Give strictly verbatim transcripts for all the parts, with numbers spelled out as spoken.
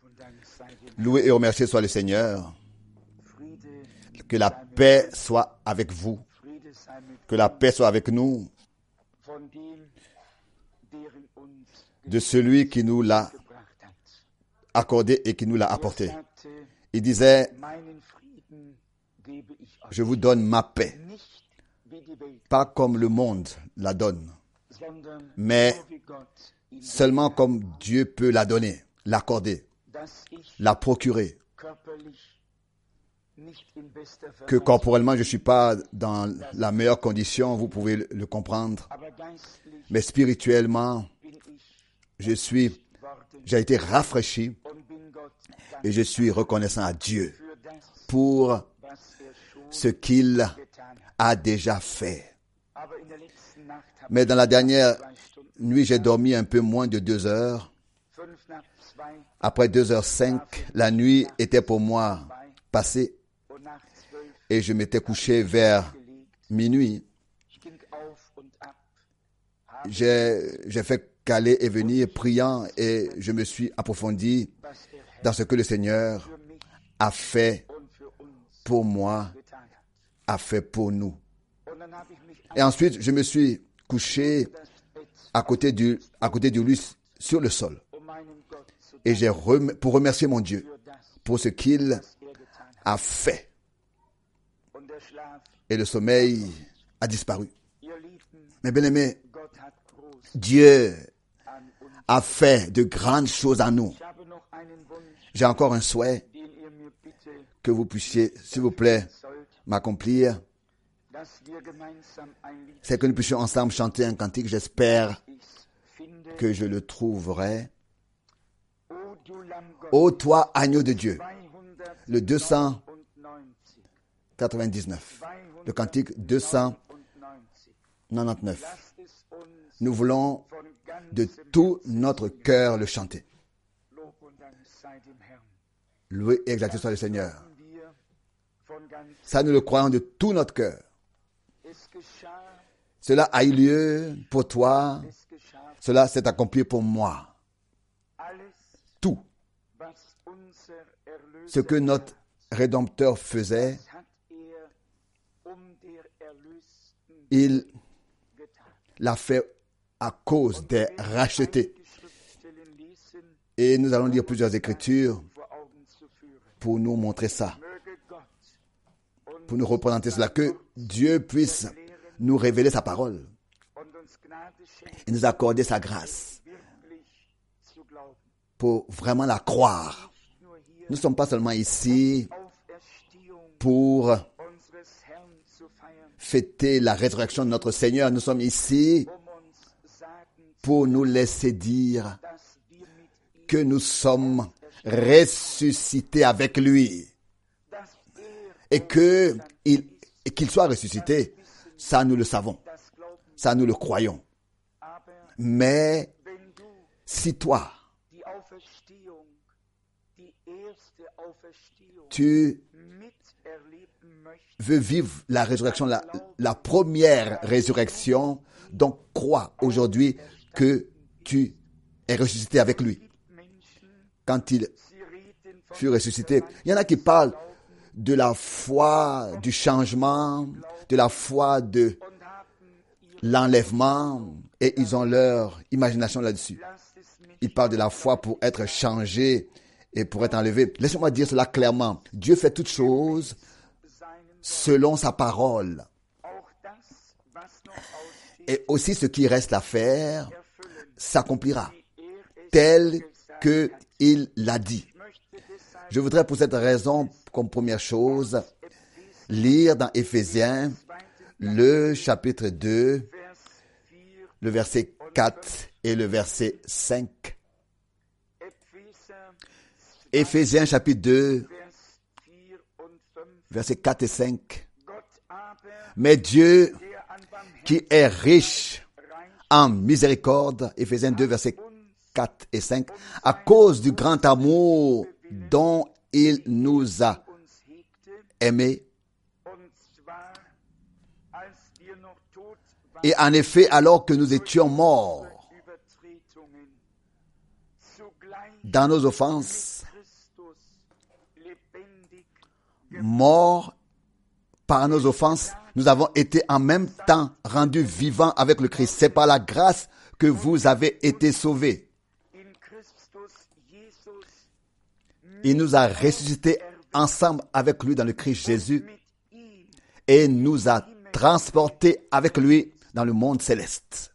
Loué et remercié soit le Seigneur. Que la paix soit avec vous. Que la paix soit avec nous. De celui qui nous l'a accordé et qui nous l'a apporté. Il disait, je vous donne ma paix. Pas comme le monde la donne, mais seulement comme Dieu peut la donner, l'accorder, la procurer. Que corporellement, je ne suis pas dans la meilleure condition, vous pouvez le comprendre. Mais spirituellement, je suis, j'ai été rafraîchi et je suis reconnaissant à Dieu pour ce qu'il a déjà fait. Mais dans la dernière nuit, j'ai dormi un peu moins de deux heures. Après deux heures cinq, la nuit était pour moi passée et je m'étais couché vers minuit. J'ai, j'ai fait qu'aller et venir priant et je me suis approfondi dans ce que le Seigneur a fait pour moi, a fait pour nous. Et ensuite, je me suis couché à côté du, à côté du lit sur le sol. Et j'ai rem, pour remercier mon Dieu pour ce qu'il a fait. Et le sommeil a disparu. Mais bien aimé, Dieu a fait de grandes choses à nous. J'ai encore un souhait que vous puissiez, s'il vous plaît, m'accomplir. C'est que nous puissions ensemble chanter un cantique. J'espère que je le trouverai. Ô toi, agneau de Dieu, le deux cent quatre-vingt-dix-neuf, le cantique deux cent quatre-vingt-dix-neuf. Nous voulons de tout notre cœur le chanter. Loué et exalté soit le Seigneur. Ça, nous le croyons de tout notre cœur. Cela a eu lieu pour toi. Cela s'est accompli pour moi. Tout ce que notre Rédempteur faisait, il l'a fait à cause des rachetés. Et nous allons lire plusieurs écritures pour nous montrer ça, pour nous représenter cela, que Dieu puisse nous révéler sa parole et nous accorder sa grâce pour vraiment la croire. Nous ne sommes pas seulement ici pour fêter la résurrection de notre Seigneur, nous sommes ici pour nous laisser dire que nous sommes ressuscités avec lui et que il, et qu'il soit ressuscité, ça nous le savons, ça nous le croyons. Mais si toi, tu veux vivre la résurrection, la, la première résurrection, donc crois aujourd'hui que tu es ressuscité avec lui. Quand il fut ressuscité, il y en a qui parlent de la foi, du changement, de la foi de l'enlèvement, et ils ont leur imagination là-dessus. Ils parlent de la foi pour être changé et pour être enlevé. Laissez-moi dire cela clairement. Dieu fait toutes choses selon sa parole. Et aussi ce qui reste à faire s'accomplira tel qu'il l'a dit. Je voudrais pour cette raison, comme première chose, lire dans Éphésiens le chapitre deux, le verset quatre et le verset cinq. Éphésiens chapitre deux, versets quatre et cinq. Mais Dieu, qui est riche en miséricorde, Éphésiens deux, versets quatre et cinq, à cause du grand amour dont il nous a aimés. Et en effet, alors que nous étions morts dans nos offenses, morts par nos offenses, nous avons été en même temps rendus vivants avec le Christ. C'est par la grâce que vous avez été sauvés. Il nous a ressuscités ensemble avec lui dans le Christ Jésus et nous a transportés avec lui dans le monde céleste.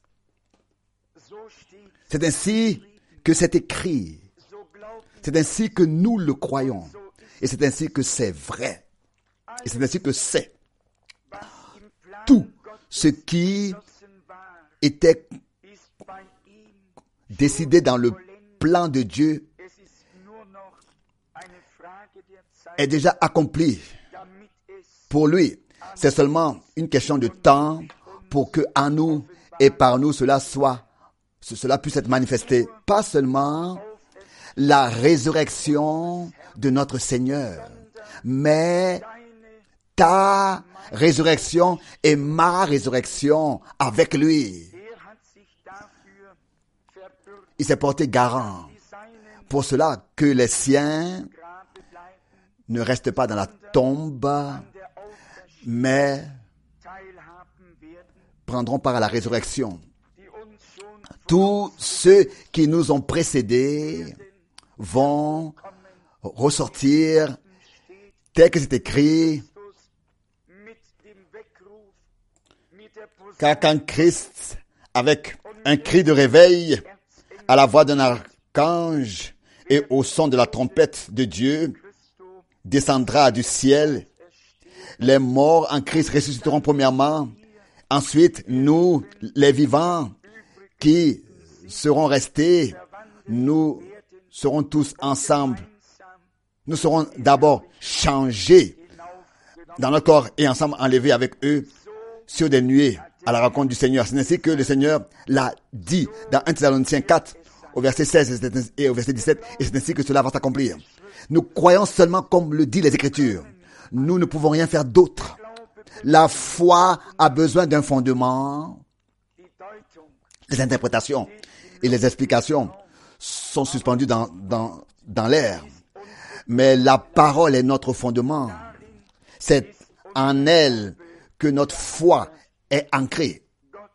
C'est ainsi que c'est écrit. C'est ainsi que nous le croyons. Et c'est ainsi que c'est vrai. Et c'est ainsi que c'est. Tout ce qui était décidé dans le plan de Dieu est déjà accompli pour lui. C'est seulement une question de temps pour que en nous et par nous cela soit, cela puisse être manifesté. Pas seulement la résurrection de notre Seigneur, mais ta résurrection et ma résurrection avec lui. Il s'est porté garant pour cela que les siens ne restent pas dans la tombe, mais prendront part à la résurrection. Tous ceux qui nous ont précédés vont ressortir tel que c'est écrit. Car quand Christ, avec un cri de réveil, à la voix d'un archange et au son de la trompette de Dieu, descendra du ciel, les morts en Christ ressusciteront premièrement. Ensuite, nous, les vivants, qui seront restés, nous serons tous ensemble. Nous serons d'abord changés dans notre corps et ensemble enlevés avec eux sur des nuées à la rencontre du Seigneur. C'est ainsi que le Seigneur l'a dit dans un Thessaloniciens quatre, au verset seize et au verset dix-sept, et c'est ainsi que cela va s'accomplir. Nous croyons seulement comme le dit les Écritures. Nous ne pouvons rien faire d'autre. La foi a besoin d'un fondement. Les interprétations et les explications sont suspendues dans, dans, dans l'air. Mais la parole est notre fondement. C'est en elle que notre foi est ancrée.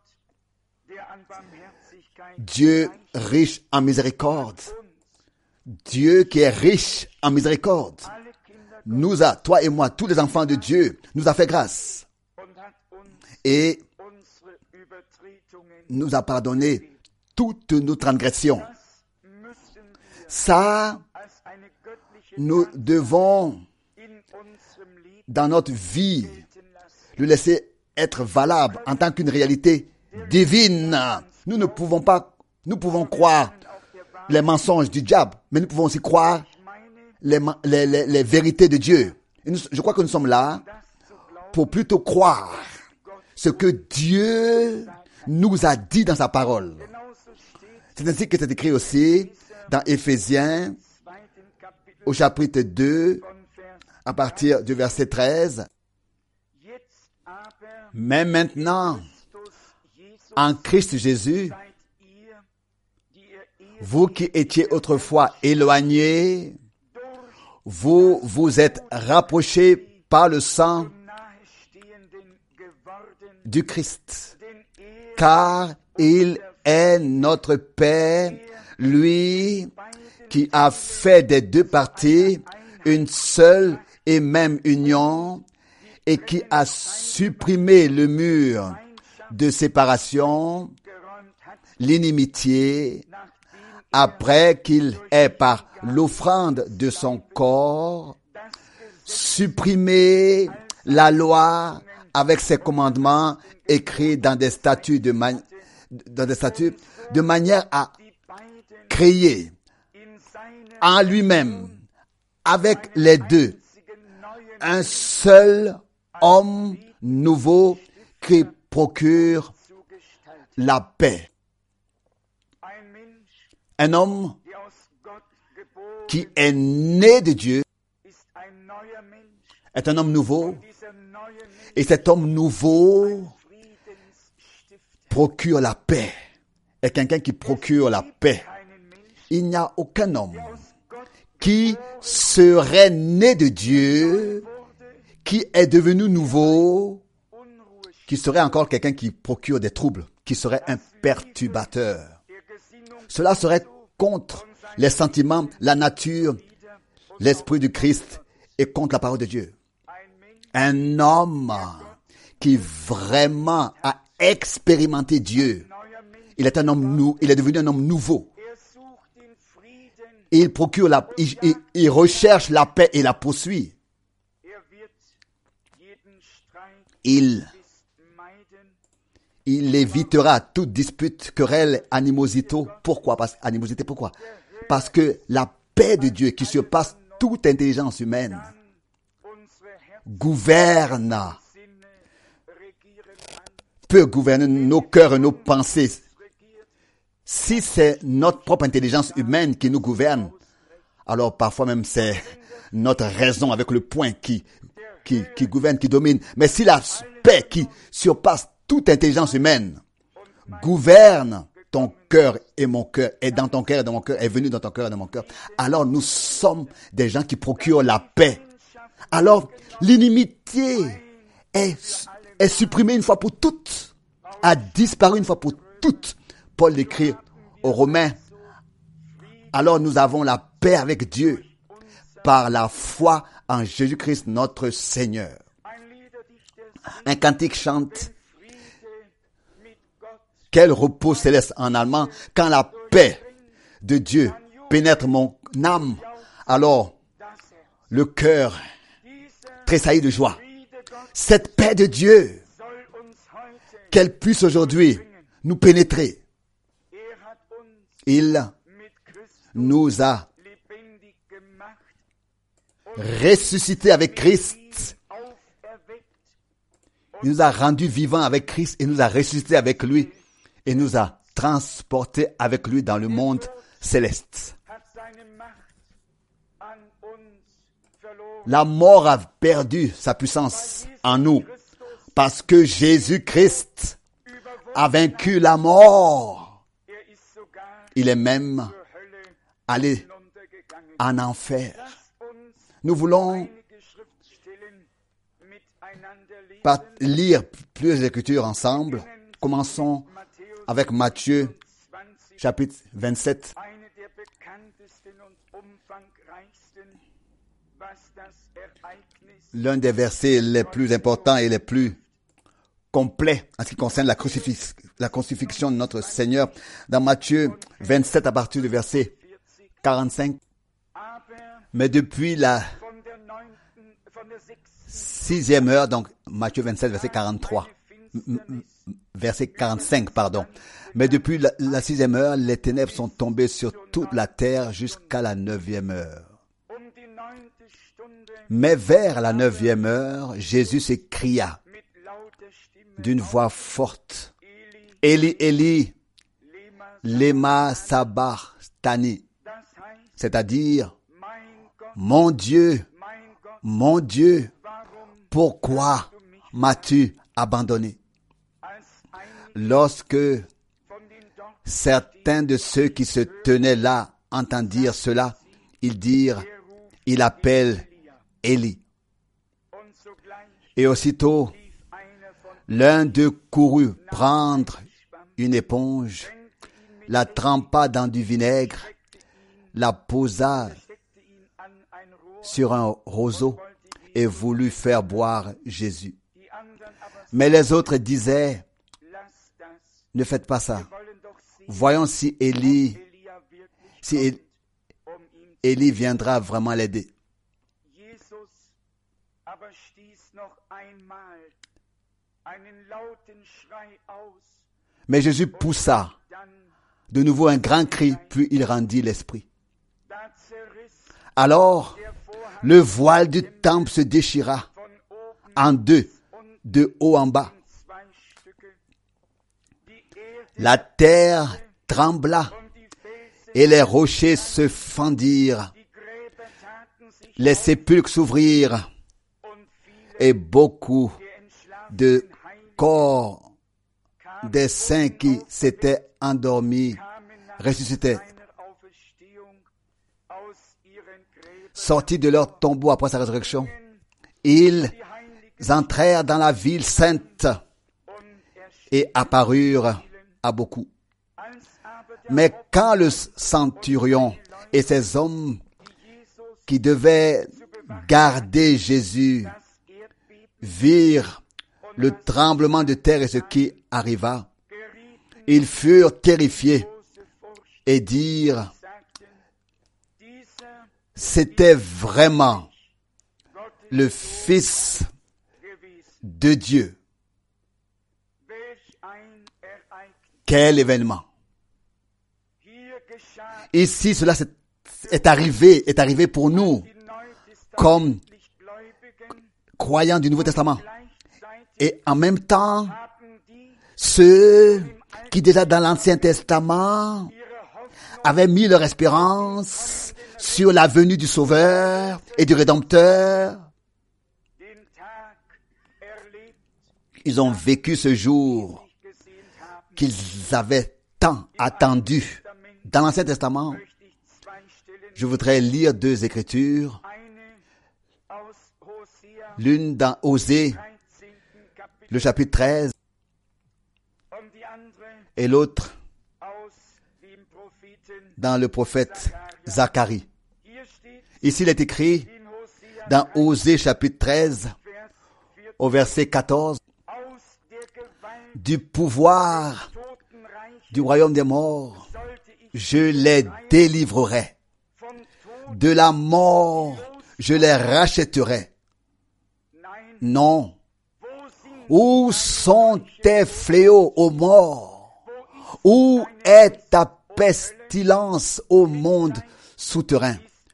Dieu riche en miséricorde. Dieu qui est riche en miséricorde nous a, toi et moi, tous les enfants de Dieu, nous a fait grâce et nous a pardonné toutes nos transgressions. Ça, nous devons, dans notre vie, le laisser être valable en tant qu'une réalité divine. Nous ne pouvons pas, nous pouvons croire les mensonges du diable, mais nous pouvons aussi croire les, les, les, les vérités de Dieu. Et nous, je crois que nous sommes là pour plutôt croire ce que Dieu nous a dit dans sa parole. C'est ainsi que c'est écrit aussi dans Éphésiens, au chapitre deux, à partir du verset treize. Mais maintenant, en Christ Jésus, vous qui étiez autrefois éloignés, vous vous êtes rapprochés par le sang du Christ, car il est notre paix, lui qui a fait des deux parties une seule et même union et qui a supprimé le mur de séparation, l'inimitié, après qu'il ait par l'offrande de son corps supprimé la loi avec ses commandements écrits dans des statuts de, man- dans des statuts de manière à créer en lui-même, avec les deux, un seul homme nouveau qui procure la paix. Un homme qui est né de Dieu est un homme nouveau, et cet homme nouveau procure la paix. Est quelqu'un qui procure la paix. Il n'y a aucun homme qui serait né de Dieu qui est devenu nouveau, qui serait encore quelqu'un qui procure des troubles, qui serait un perturbateur. Cela serait contre les sentiments, la nature, l'esprit du Christ et contre la parole de Dieu. Un homme qui vraiment a expérimenté Dieu. Il est un homme nou, il est devenu un homme nouveau. Il procure la, il, il, il recherche la paix et la poursuit. Il, il évitera toute dispute, querelle, animosité. Pourquoi? Parce, animosité, pourquoi? Parce que la paix de Dieu qui surpasse toute intelligence humaine gouverne, peut gouverner nos cœurs et nos pensées. Si c'est notre propre intelligence humaine qui nous gouverne, alors parfois même c'est notre raison avec le point qui, qui, qui gouverne, qui domine. Mais si la paix qui surpasse toute intelligence humaine gouverne ton cœur et mon cœur, est dans ton cœur et dans mon cœur, est venu dans ton cœur et dans mon cœur, alors nous sommes des gens qui procurent la paix. Alors l'inimitié est, est supprimée une fois pour toutes, a disparu une fois pour toutes. Paul écrit aux Romains, alors nous avons la paix avec Dieu par la foi en Jésus-Christ notre Seigneur. Un cantique chante, quel repos céleste en allemand, quand la paix de Dieu pénètre mon âme, alors le cœur tressaillit de joie. Cette paix de Dieu, qu'elle puisse aujourd'hui nous pénétrer. Il nous a ressuscités avec Christ. Il nous a rendus vivants avec Christ et nous a ressuscités avec lui et nous a transportés avec lui dans le monde céleste. La mort a perdu sa puissance en nous parce que Jésus-Christ a vaincu la mort. Il est même allé en enfer. Nous voulons lire plusieurs écritures ensemble. Commençons avec Matthieu, chapitre vingt-sept. L'un des versets les plus importants et les plus complets en ce qui concerne la, crucifix, la crucifixion de notre Seigneur. Dans Matthieu vingt-sept, à partir du verset quarante-cinq. Mais depuis la sixième heure, donc Matthieu vingt-sept, verset quarante-trois, verset quarante-cinq, pardon. Mais depuis la, la sixième heure, les ténèbres sont tombées sur toute la terre jusqu'à la neuvième heure. Mais vers la neuvième heure, Jésus s'écria d'une voix forte, Eli, Eli, lema sabachthani, c'est-à-dire, mon Dieu, mon Dieu, pourquoi m'as-tu abandonné? Lorsque certains de ceux qui se tenaient là entendirent cela, ils dirent, il appelle Élie. Et aussitôt, l'un d'eux courut prendre une éponge, la trempa dans du vinaigre, la posa sur un roseau et voulut faire boire Jésus. Mais les autres disaient, ne faites pas ça. Voyons si Élie, si Élie viendra vraiment l'aider. Mais Jésus poussa de nouveau un grand cri, puis il rendit l'esprit. Alors, le voile du temple se déchira en deux, de haut en bas. La terre trembla et les rochers se fendirent. Les sépulcres s'ouvrirent et beaucoup de corps des saints qui s'étaient endormis ressuscitaient, sortis de leur tombeau après sa résurrection. Ils entrèrent dans la ville sainte et apparurent à beaucoup. Mais quand le centurion et ses hommes qui devaient garder Jésus virent le tremblement de terre et ce qui arriva, ils furent terrifiés et dirent: c'était vraiment le Fils de Dieu. Quel événement! Ici, cela est arrivé, est arrivé pour nous, comme croyants du Nouveau Testament. Et en même temps, ceux qui déjà dans l'Ancien Testament avaient mis leur espérance sur la venue du Sauveur et du Rédempteur, ils ont vécu ce jour qu'ils avaient tant attendu. Dans l'Ancien Testament, je voudrais lire deux écritures, l'une dans Osée, le chapitre treize, et l'autre dans le prophète Zacharie. Ici, il est écrit dans Osée chapitre treize, au verset quatorze, du pouvoir du royaume des morts, je les délivrerai. De la mort, je les rachèterai. Non. Où sont tes fléaux, ô mort? Où est ta pestilence, ô monde souterrain?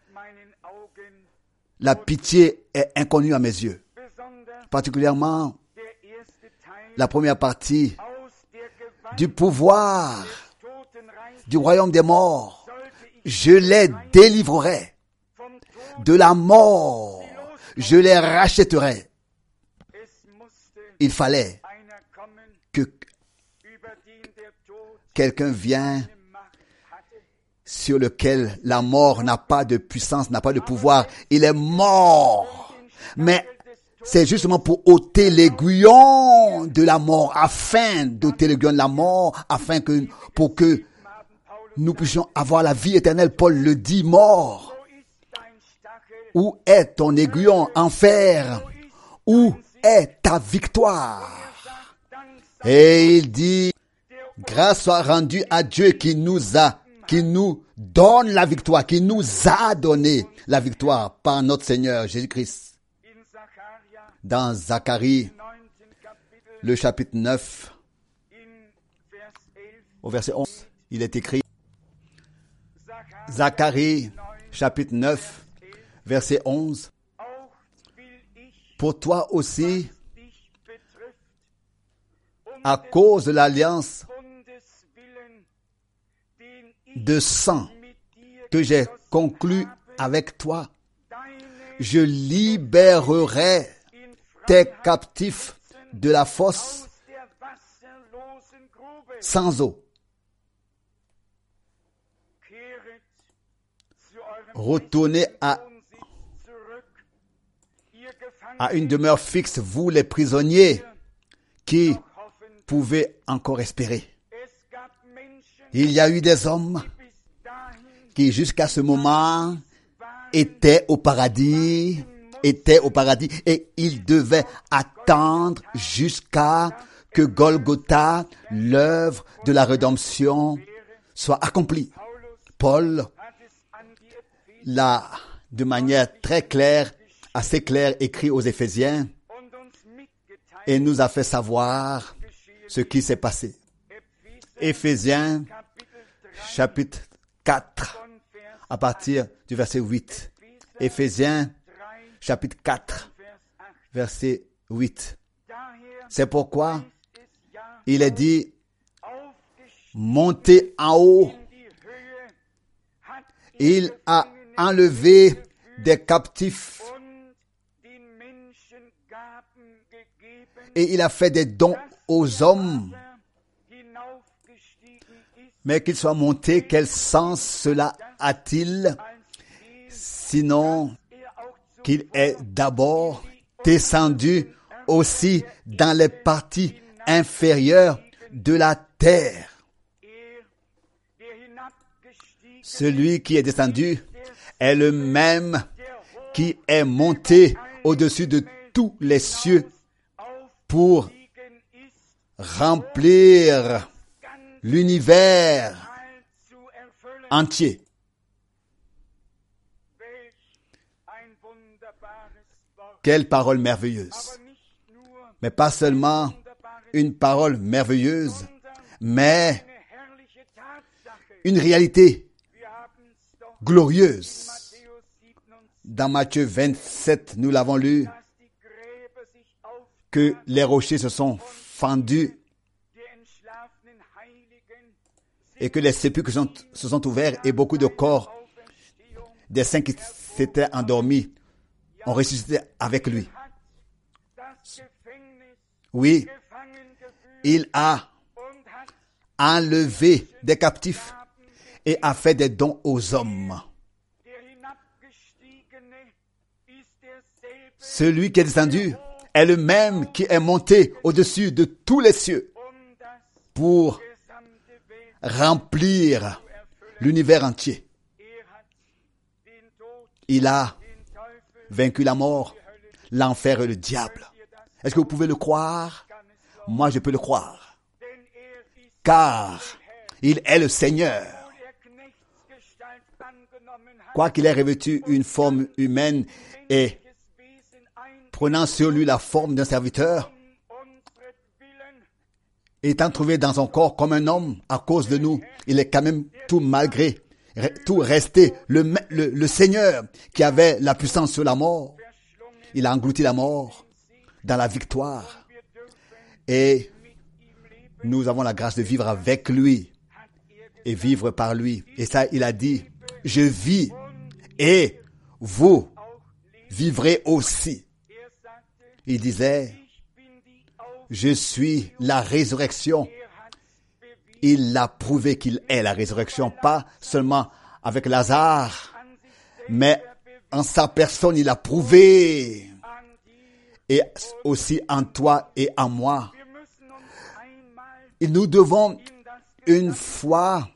La pitié est inconnue à mes yeux. Particulièrement la première partie, du pouvoir du royaume des morts, je les délivrerai. De la mort, je les rachèterai. Il fallait que quelqu'un vienne sur lequel la mort n'a pas de puissance, n'a pas de pouvoir. Il est mort. Mais c'est justement pour ôter l'aiguillon de la mort, afin d'ôter l'aiguillon de la mort, afin que, pour que nous puissions avoir la vie éternelle. Paul le dit, mort. Où est ton aiguillon, enfer? Où est ta victoire? Et il dit, grâce soit rendue à Dieu qui nous a, qui nous donne la victoire, qui nous a donné la victoire par notre Seigneur Jésus-Christ. Dans Zacharie, le chapitre neuf, au verset onze, il est écrit, Zacharie, chapitre neuf, verset onze, pour toi aussi, à cause de l'alliance de sang que j'ai conclue avec toi, je libérerai tes captifs de la fosse sans eau. Retournez à, à une demeure fixe, vous les prisonniers qui pouvez encore espérer. Il y a eu des hommes qui jusqu'à ce moment étaient au paradis, étaient au paradis et ils devaient attendre jusqu'à que Golgotha, l'œuvre de la rédemption, soit accomplie. Paul l'a de manière très claire, assez claire, écrit aux Éphésiens et nous a fait savoir ce qui s'est passé. Éphésiens, chapitre quatre, à partir du verset huit. Éphésiens, chapitre quatre, verset huit. C'est pourquoi il est dit, montez en haut. Il a enlevé des captifs et il a fait des dons aux hommes. Mais qu'il soit monté, quel sens cela a-t-il? Sinon qu'il est d'abord descendu aussi dans les parties inférieures de la terre. Celui qui est descendu est le même qui est monté au-dessus de tous les cieux pour remplir l'univers entier. Quelle parole merveilleuse! Mais pas seulement une parole merveilleuse, mais une réalité glorieuse. Dans Matthieu vingt-sept, nous l'avons lu, que les rochers se sont fendus et que les sépulcres sont, se sont ouverts et beaucoup de corps des saints qui s'étaient endormis ont ressuscité avec lui. Oui, il a enlevé des captifs et a fait des dons aux hommes. Celui qui est descendu est le même qui est monté au-dessus de tous les cieux pour remplir l'univers entier. Il a vaincu la mort, l'enfer et le diable. Est-ce que vous pouvez le croire? Moi, je peux le croire. Car il est le Seigneur. Quoiqu'il ait revêtu une forme humaine et prenant sur lui la forme d'un serviteur, étant trouvé dans son corps comme un homme à cause de nous, il est quand même tout malgré, tout resté le, le, le Seigneur qui avait la puissance sur la mort. Il a englouti la mort dans la victoire. Et nous avons la grâce de vivre avec lui et vivre par lui. Et ça, il a dit, je vis et vous vivrez aussi. Il disait, je suis la résurrection. Il a prouvé qu'il est la résurrection, pas seulement avec Lazare, mais en sa personne, il a prouvé. Et aussi en toi et en moi. Et nous devons une fois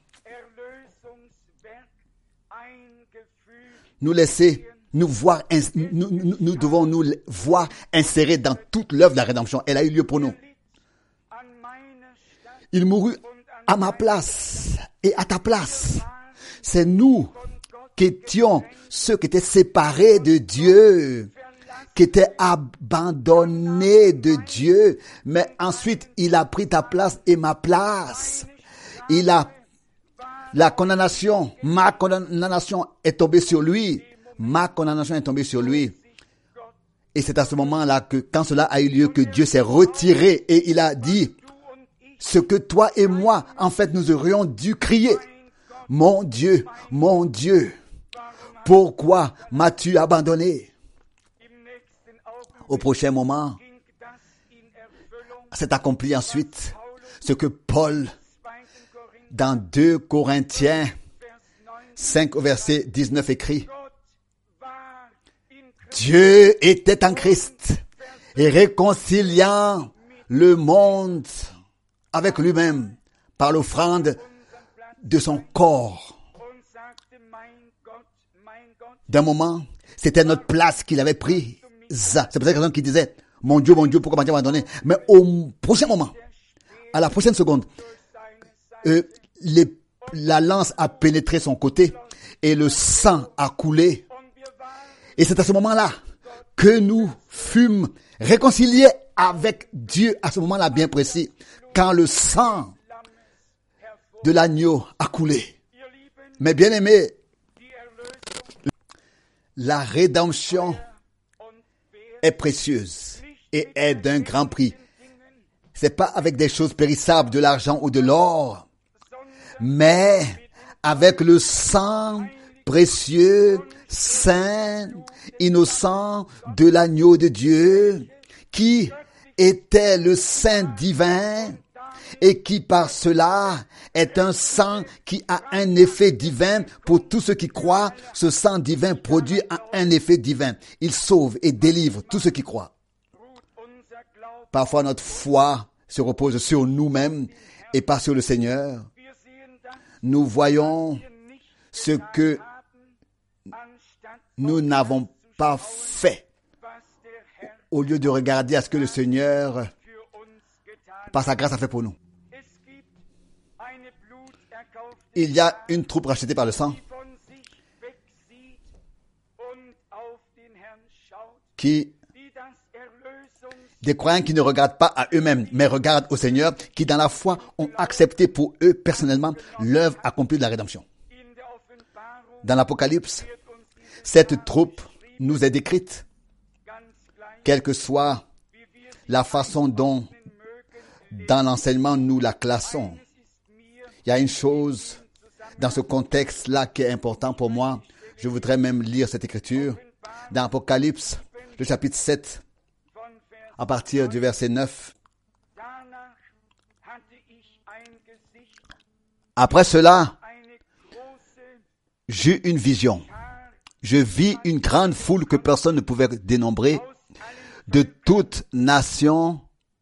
nous laisser nous voir, nous, nous, nous devons nous voir insérés dans toute l'œuvre de la rédemption. Elle a eu lieu pour nous. Il mourut à ma place et à ta place. C'est nous qui étions ceux qui étaient séparés de Dieu, qui étaient abandonnés de Dieu, mais ensuite il a pris ta place et ma place. Il a la condamnation, ma condamnation est tombée sur lui. Ma condamnation est tombée sur lui. Et c'est à ce moment-là que, quand cela a eu lieu, que Dieu s'est retiré et il a dit ce que toi et moi, en fait, nous aurions dû crier. Mon Dieu, mon Dieu, pourquoi m'as-tu abandonné? Au prochain moment, c'est accompli ensuite ce que Paul, dans deux Corinthiens cinq au verset dix-neuf écrit, Dieu était en Christ et réconciliant le monde avec lui-même par l'offrande de son corps. D'un moment, c'était notre place qu'il avait prise. C'est pour ça qu'il disait, mon Dieu, mon Dieu, pourquoi m'as-tu abandonné? Mais au prochain moment, à la prochaine seconde, euh, les, la lance a pénétré son côté et le sang a coulé. Et c'est à ce moment-là que nous fûmes réconciliés avec Dieu, à ce moment-là bien précis, quand le sang de l'agneau a coulé. Mais bien aimé, la rédemption est précieuse et est d'un grand prix. C'est pas avec des choses périssables, de l'argent ou de l'or, mais avec le sang précieux, saint, innocent de l'agneau de Dieu, qui était le saint divin et qui par cela est un sang qui a un effet divin pour tous ceux qui croient. Ce sang divin produit un effet divin. Il sauve et délivre tous ceux qui croient. Parfois, notre foi se repose sur nous-mêmes et pas sur le Seigneur. Nous voyons ce que nous n'avons pas fait au lieu de regarder à ce que le Seigneur, par sa grâce, a fait pour nous. Il y a une troupe rachetée par le sang qui, des croyants qui ne regardent pas à eux-mêmes, mais regardent au Seigneur, qui dans la foi ont accepté pour eux personnellement l'œuvre accomplie de la rédemption. Dans l'Apocalypse, cette troupe nous est décrite, quelle que soit la façon dont dans l'enseignement nous la classons. Il y a une chose dans ce contexte-là qui est important pour moi. Je voudrais même lire cette écriture dans Apocalypse, le chapitre sept, à partir du verset neuf. Après cela, j'eus une vision. Je vis une grande foule que personne ne pouvait dénombrer, de toute nation,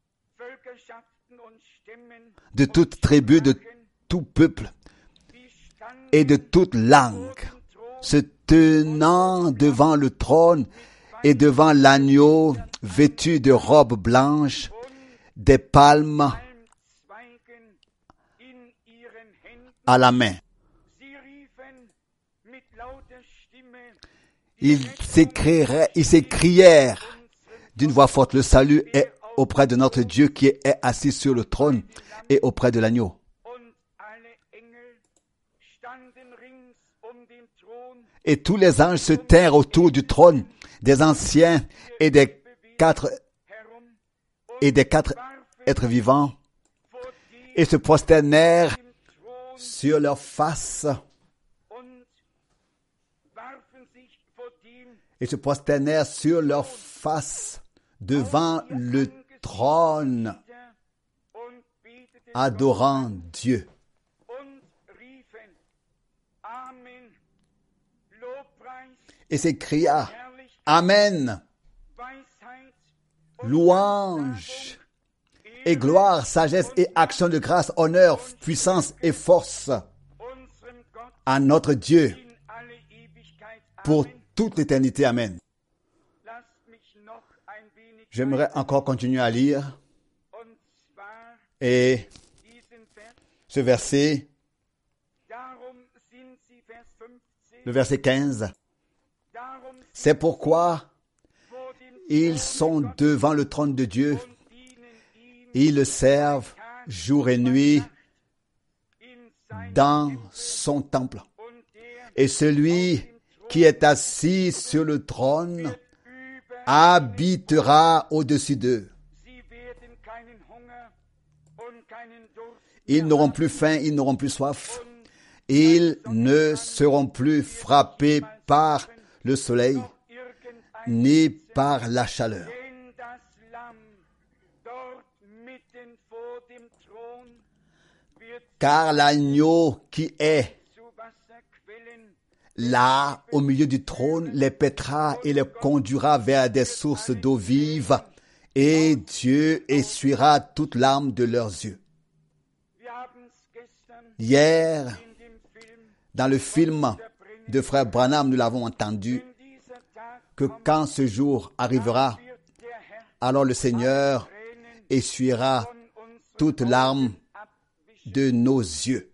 de toute tribu, de tout peuple et de toute langue, se tenant devant le trône et devant l'agneau, vêtu de robes blanches, des palmes à la main. Ils s'écrièrent, ils s'écrièrent d'une voix forte, le salut est auprès de notre Dieu qui est assis sur le trône et auprès de l'agneau. Et tous les anges se tinrent autour du trône, des anciens et des quatre et des quatre êtres vivants, et se prosternèrent sur leur face, et se prosternèrent sur leur face devant le trône, adorant Dieu. Et s'écria, Amen, louange et gloire, sagesse et action de grâce, honneur, puissance et force à notre Dieu pour toute l'éternité. Amen. J'aimerais encore continuer à lire. Et ce verset, le verset quinze, c'est pourquoi ils sont devant le trône de Dieu, ils le servent jour et nuit dans son temple. Et celui qui est assis sur le trône habitera au-dessus d'eux. Ils n'auront plus faim, ils n'auront plus soif. Ils ne seront plus frappés par le soleil, ni par la chaleur. Car l'agneau qui est là, au milieu du trône, les paîtra et les conduira vers des sources d'eau vive, et Dieu essuiera toute larme de leurs yeux. Hier, dans le film de frère Branham, nous l'avons entendu, que quand ce jour arrivera, alors le Seigneur essuiera toute larme de nos yeux.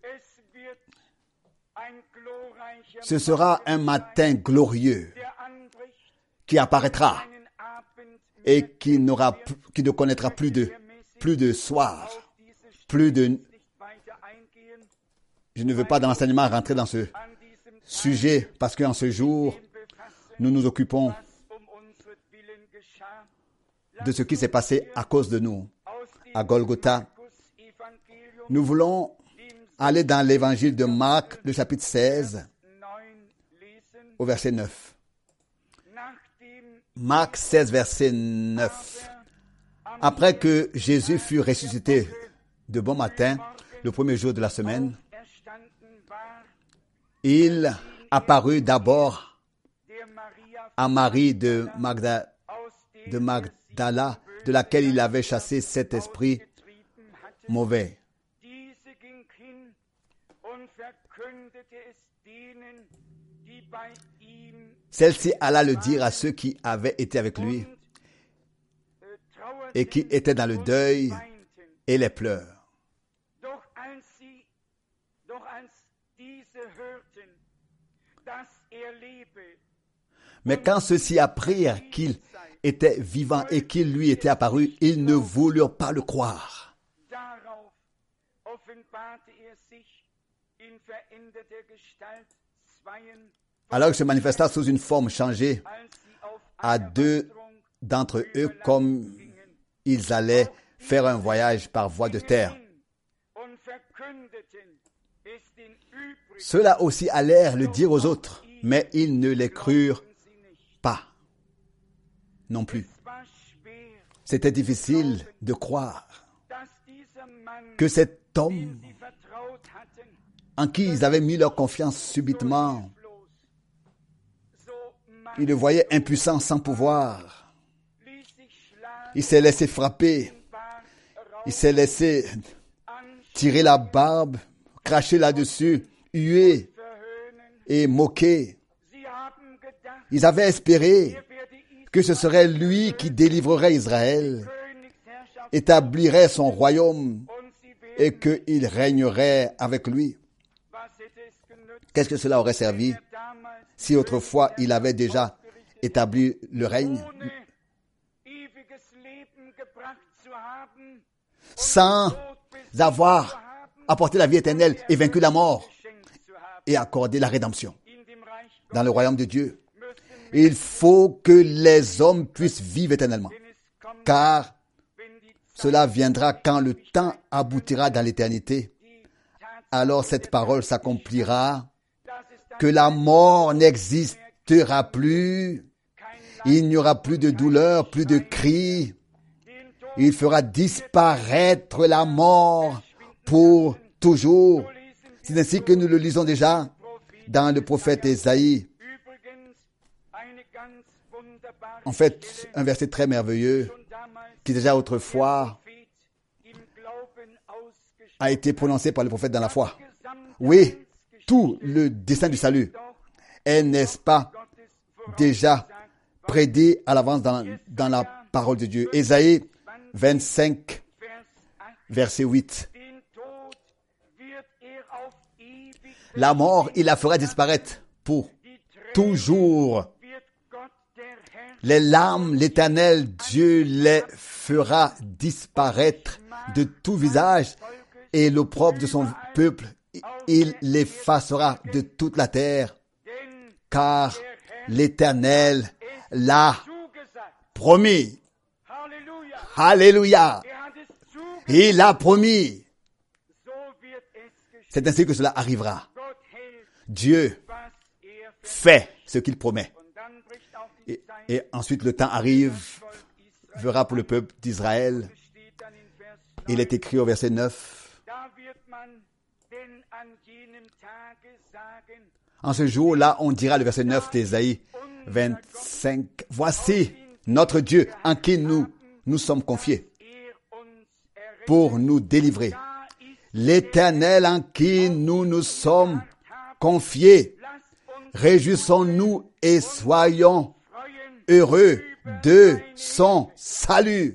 Ce sera un matin glorieux qui apparaîtra et qui n'aura, qui ne connaîtra plus de, plus de soir, plus de. Je ne veux pas dans l'enseignement rentrer dans ce sujet parce qu'en ce jour, nous nous occupons de ce qui s'est passé à cause de nous à Golgotha. Nous voulons aller dans l'évangile de Marc, le chapitre seize, au verset neuf. Marc seize, verset neuf. Après que Jésus fut ressuscité de bon matin, le premier jour de la semaine, il apparut d'abord à Marie de, Magda, de Magdala, de laquelle il avait chassé cet esprit mauvais. Celle-ci alla le dire à ceux qui avaient été avec lui et qui étaient dans le deuil et les pleurs. Mais quand ceux-ci apprirent qu'il était vivant et qu'il lui était apparu, ils ne voulurent pas le croire. Alors il se manifesta sous une forme changée à deux d'entre eux comme ils allaient faire un voyage par voie de terre. Ceux-là aussi allèrent le dire aux autres, mais ils ne les crurent pas non plus. C'était difficile de croire que cet homme en qui ils avaient mis leur confiance subitement, il le voyait impuissant, sans pouvoir. Il s'est laissé frapper. Il s'est laissé tirer la barbe, cracher là-dessus, huer et moquer. Ils avaient espéré que ce serait lui qui délivrerait Israël, établirait son royaume et qu'il régnerait avec lui. Qu'est-ce que cela aurait servi si autrefois il avait déjà établi le règne sans avoir apporté la vie éternelle et vaincu la mort et accordé la rédemption dans le royaume de Dieu? Il faut que les hommes puissent vivre éternellement, car cela viendra quand le temps aboutira dans l'éternité. Alors cette parole s'accomplira, que la mort n'existera plus, il n'y aura plus de douleur, plus de cris, il fera disparaître la mort pour toujours. C'est ainsi que nous le lisons déjà dans le prophète Ésaïe. En fait, un verset très merveilleux qui déjà autrefois a été prononcé par le prophète dans la foi. Oui, tout le dessein du salut est, n'est-ce pas, déjà prédit à l'avance dans, dans la parole de Dieu. Ésaïe vingt-cinq, verset huit. La mort, il la fera disparaître pour toujours. Les larmes, l'Éternel Dieu les fera disparaître de tout visage et l'opprobre de son peuple, il l'effacera de toute la terre, car l'Éternel l'a promis. Alléluia. Il l'a promis. C'est ainsi que cela arrivera. Dieu fait ce qu'il promet. Et, et ensuite le temps arrive, verra pour le peuple d'Israël. Il est écrit au verset neuf. En ce jour-là, on dira le verset neuf d'Ésaïe vingt-cinq. Voici notre Dieu en qui nous nous sommes confiés pour nous délivrer. L'Éternel en qui nous nous sommes confiés. Réjouissons-nous et soyons heureux de son salut.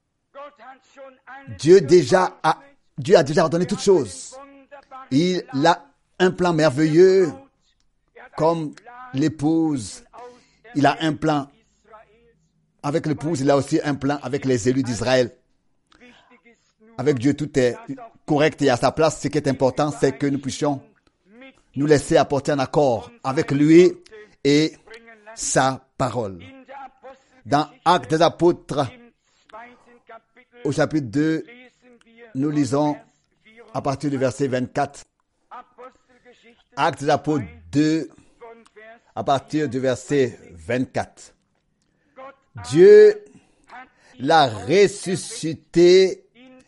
Dieu déjà a, Dieu a déjà ordonné toutes choses. Il a un plan merveilleux comme l'épouse. Il a un plan avec l'épouse. Il a aussi un plan avec les élus d'Israël. Avec Dieu, tout est correct et à sa place. Ce qui est important, c'est que nous puissions nous laisser apporter un accord avec lui et sa parole. Dans Actes des Apôtres, au chapitre deux, nous lisons à partir du verset vingt-quatre. Actes des Apôtres deux, à partir du verset vingt-quatre. Dieu l'a ressuscité,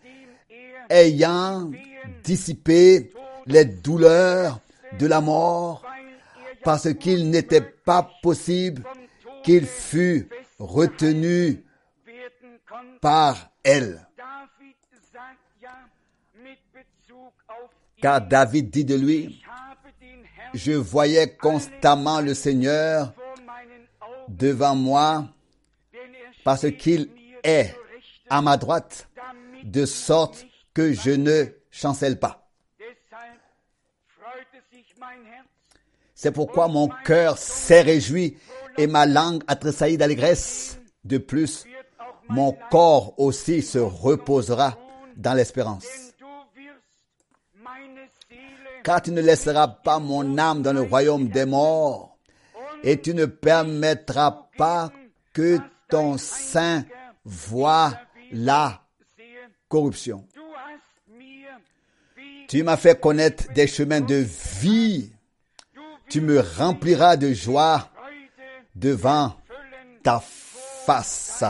ayant dissipé les douleurs de la mort, parce qu'il n'était pas possible qu'il fût retenu par elle. Car David dit de lui, je voyais constamment le Seigneur devant moi parce qu'il est à ma droite, de sorte que je ne chancelle pas. C'est pourquoi mon cœur s'est réjoui et ma langue a tressailli d'allégresse. De plus, mon corps aussi se reposera dans l'espérance. Car tu ne laisseras pas mon âme dans le royaume des morts, et tu ne permettras pas que ton sein voie la corruption. Tu m'as fait connaître des chemins de vie. Tu me rempliras de joie devant ta face.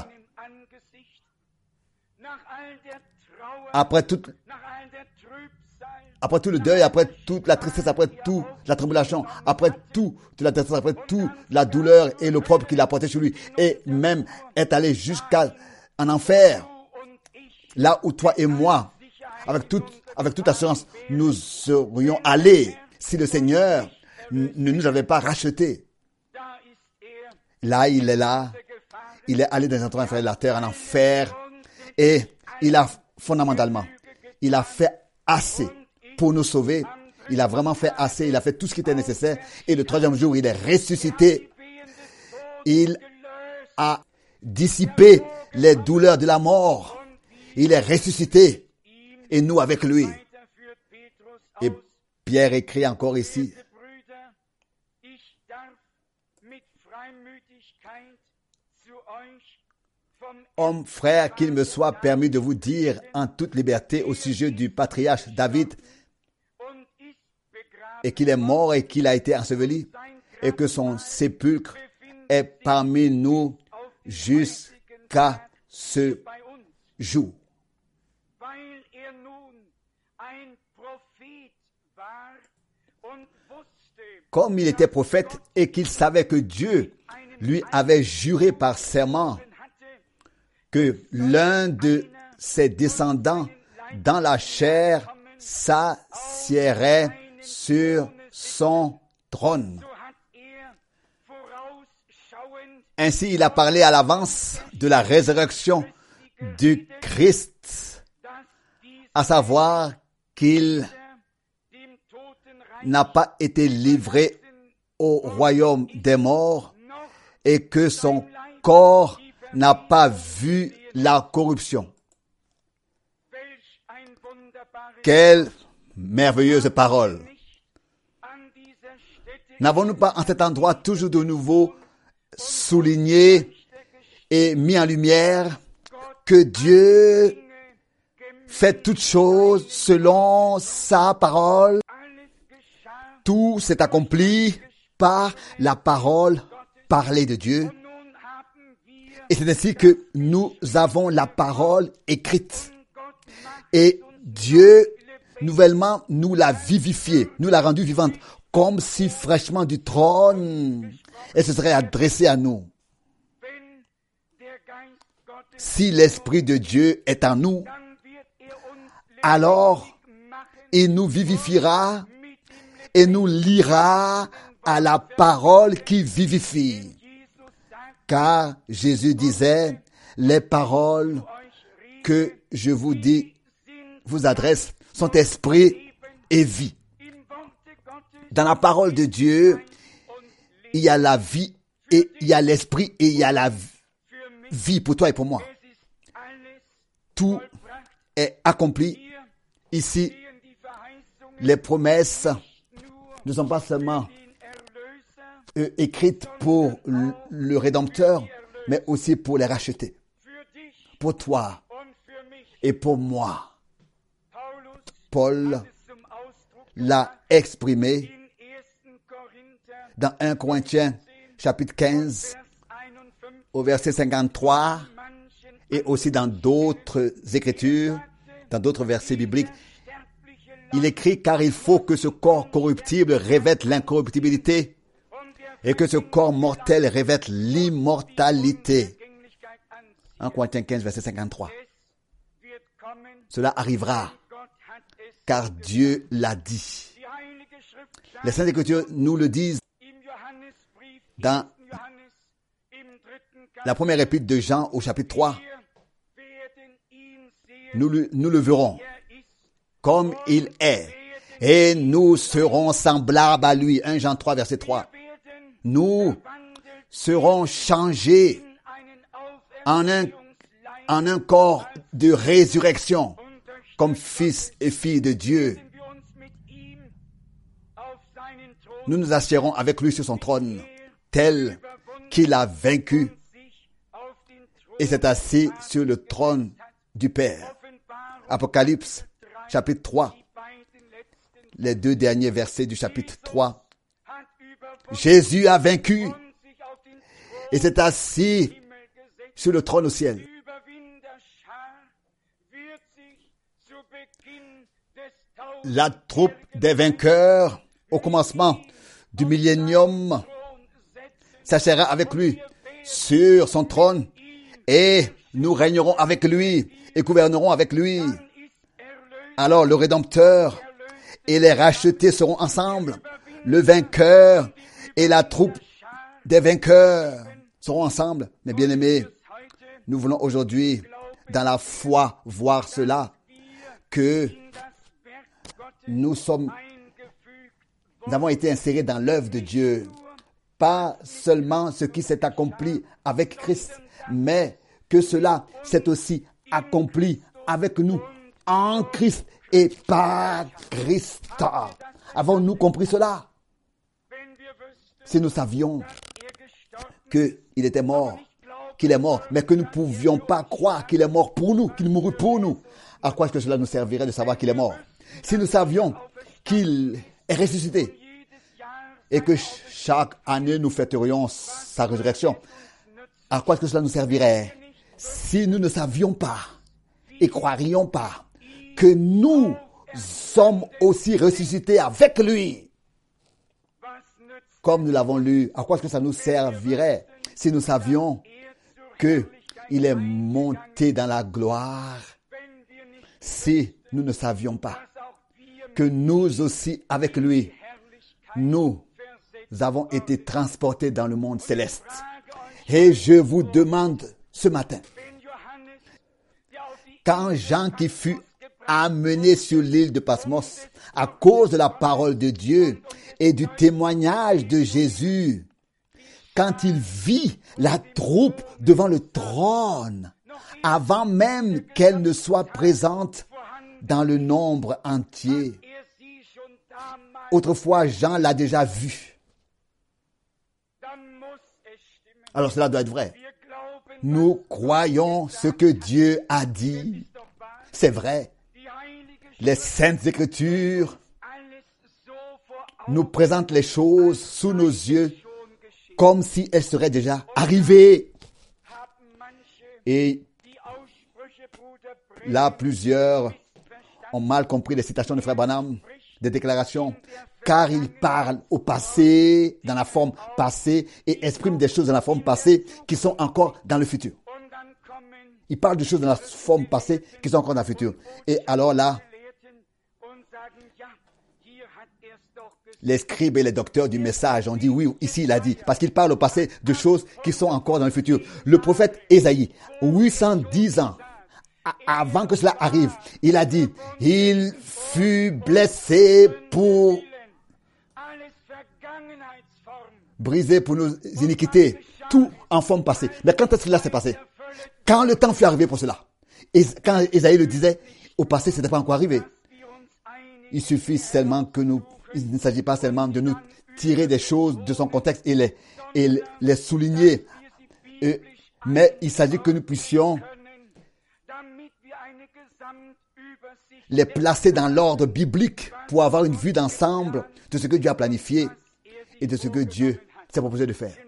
Après toute Après tout le deuil, après toute la tristesse, après toute la tribulation, après toute la tristesse, après toute la douleur et l'opprobre qu'il a porté sur lui, et même est allé jusqu'à en enfer, là où toi et moi, avec toute, avec toute assurance, nous serions allés si le Seigneur ne nous avait pas rachetés. Là, il est là, il est allé dans les endroits inférieurs de la terre, en enfer, et il a fondamentalement, il a fait assez pour nous sauver. Il a vraiment fait assez. Il a fait tout ce qui était nécessaire. Et le troisième jour, il est ressuscité. Il a dissipé les douleurs de la mort. Il est ressuscité. Et nous avec lui. Et Pierre écrit encore ici. Hommes, frères, qu'il me soit permis de vous dire en toute liberté au sujet du patriarche David, et qu'il est mort et qu'il a été enseveli, et que son sépulcre est parmi nous jusqu'à ce jour. Comme il était prophète et qu'il savait que Dieu lui avait juré par serment que l'un de ses descendants dans la chair s'assiérait sur son trône. Ainsi, il a parlé à l'avance de la résurrection du Christ, à savoir qu'il n'a pas été livré au royaume des morts et que son corps n'a pas vu la corruption. Quelle merveilleuse parole! N'avons-nous pas en cet endroit toujours de nouveau souligné et mis en lumière que Dieu fait toutes choses selon sa parole? Tout s'est accompli par la parole parlée de Dieu. Et c'est ainsi que nous avons la parole écrite. Et Dieu, nouvellement, nous l'a vivifiée, nous l'a rendue vivante, comme si fraîchement du trône, et se serait adressée à nous. Si l'Esprit de Dieu est en nous, alors il nous vivifiera et nous liera à la parole qui vivifie. Car Jésus disait, les paroles que je vous dis, vous adresse, sont esprit et vie. Dans la parole de Dieu, il y a la vie et il y a l'esprit et il y a la vie pour toi et pour moi. Tout est accompli. Ici, les promesses ne sont pas seulement euh, écrites pour le, le Rédempteur, mais aussi pour les racheter. Pour toi et pour moi. Paul l'a exprimé dans premier Corinthiens chapitre quinze au verset cinquante-trois et aussi dans d'autres écritures, dans d'autres versets bibliques. Il écrit, car il faut que ce corps corruptible revête l'incorruptibilité et que ce corps mortel revête l'immortalité. un Corinthiens quinze, verset cinquante-trois. Cela arrivera, car Dieu l'a dit. Les Saintes Écritures nous le disent dans la première épître de Jean au chapitre trois. Nous le, nous le verrons comme il est et nous serons semblables à lui. un Jean trois, verset trois. Nous serons changés en un, en un corps de résurrection comme fils et filles de Dieu. Nous nous assiérons avec lui sur son trône tel qu'il a vaincu et s'est assis sur le trône du Père. Apocalypse, chapitre trois, les deux derniers versets du chapitre trois. Jésus a vaincu et s'est assis sur le trône au ciel. La troupe des vainqueurs, au commencement du millénium, s'assiera avec lui sur son trône et nous régnerons avec lui et gouvernerons avec lui. Alors le Rédempteur et les rachetés seront ensemble. Le vainqueur et la troupe des vainqueurs seront ensemble. Mes bien-aimés, nous voulons aujourd'hui, dans la foi, voir cela, que nous sommes, nous avons été insérés dans l'œuvre de Dieu. Pas seulement ce qui s'est accompli avec Christ, mais que cela s'est aussi accompli avec nous, en Christ et par Christ. Avons-nous compris cela? Si nous savions qu'il était mort, qu'il est mort, mais que nous ne pouvions pas croire qu'il est mort pour nous, qu'il mourut pour nous, à quoi est-ce que cela nous servirait de savoir qu'il est mort? Si nous savions qu'il est ressuscité et que chaque année nous fêterions sa résurrection, à quoi est-ce que cela nous servirait? Si nous ne savions pas et croirions pas que nous sommes aussi ressuscités avec lui, comme nous l'avons lu, à quoi est-ce que ça nous servirait si nous savions qu'il est monté dans la gloire? Si nous ne savions pas que nous aussi avec lui, nous avons été transportés dans le monde céleste. Et je vous demande ce matin, quand Jean qui fut amené sur l'île de Patmos à cause de la parole de Dieu et du témoignage de Jésus, quand il vit la troupe devant le trône, avant même qu'elle ne soit présente dans le nombre entier. Autrefois, Jean l'a déjà vu. Alors cela doit être vrai. Nous croyons ce que Dieu a dit. C'est vrai. Les Saintes Écritures nous présentent les choses sous nos yeux comme si elles seraient déjà arrivées. Et là, plusieurs ont mal compris les citations de Frère Branham, des déclarations, car il parle au passé, dans la forme passée, et exprime des choses dans la forme passée qui sont encore dans le futur. Il parle de choses dans la forme passée qui sont encore dans le futur. Et alors là, les scribes et les docteurs du message ont dit oui, ici il a dit, parce qu'il parle au passé de choses qui sont encore dans le futur. Le prophète Ésaïe, huit cent dix ans avant que cela arrive, il a dit, il fut blessé pour briser pour nos iniquités, tout en forme passée. Mais quand est-ce que cela s'est passé? Quand le temps fut arrivé pour cela. Et quand Ésaïe le disait, au passé, ce n'était pas encore arrivé. Il suffit seulement que nous, il ne s'agit pas seulement de nous tirer des choses de son contexte et les, et les souligner, et, mais il s'agit que nous puissions les placer dans l'ordre biblique pour avoir une vue d'ensemble de ce que Dieu a planifié et de ce que Dieu s'est proposé de faire.